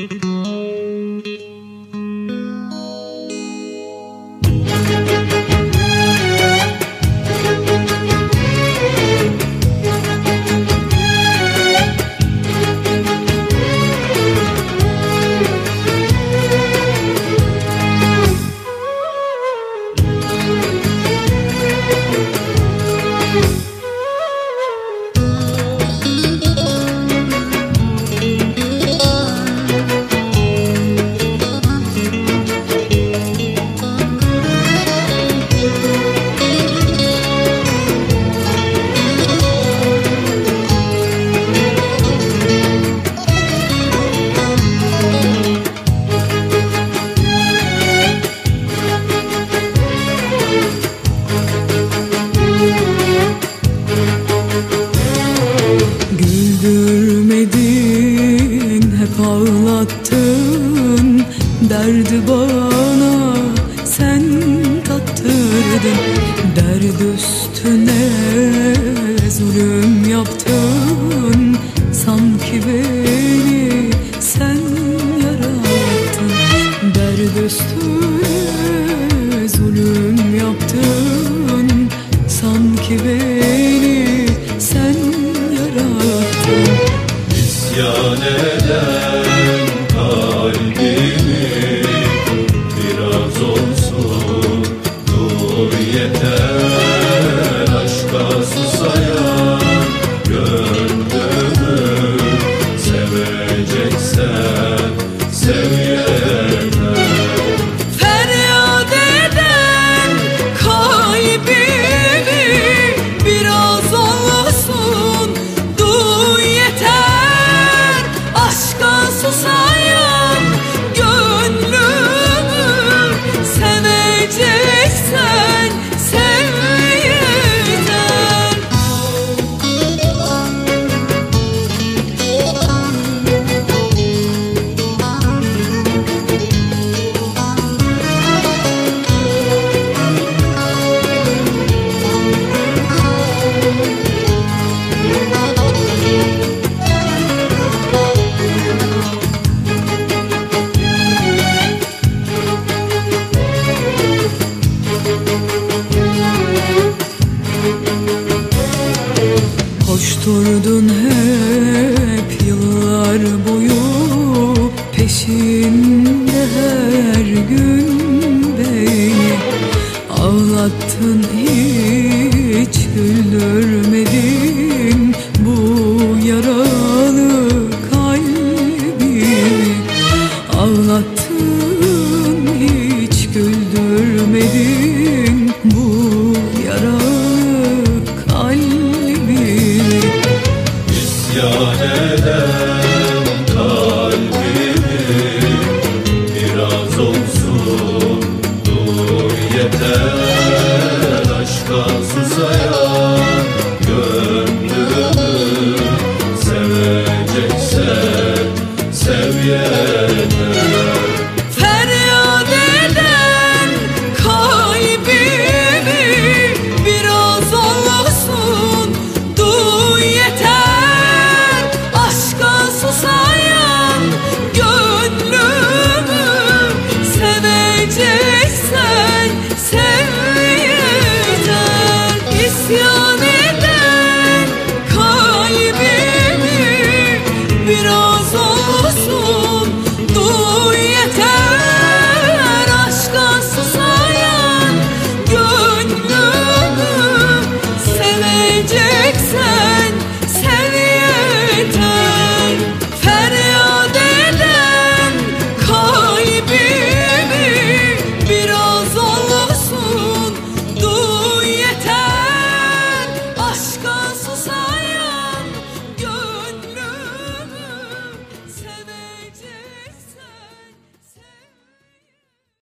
Ağlattın derdi bana, sen tattırdın. Derd üstüne zulüm yaptın, sanki beni sen yarattın. Derd üstüne zulüm yaptın, sanki beni sen yarattın. İsyan eden kalbimi biraz olsun dur yeter. Aşka susayan gönlümü seveceksen sev yeter. Feryat eden kalbimi biraz olsun duy yeter. Aşka susayan gönlümü seveceksen sev yeter. Koşturdun hep yıllar boyu, peşinde her gün beni. Ağlattın hiç güldürmedin bu yaralı kalbimi. Ağlattın hiç güldürmedin bu yaralı kalbimi. İsyan eden kalbimi biraz olsun dur yeter. Aşka susayan gönlümü seveceksen sev yeter.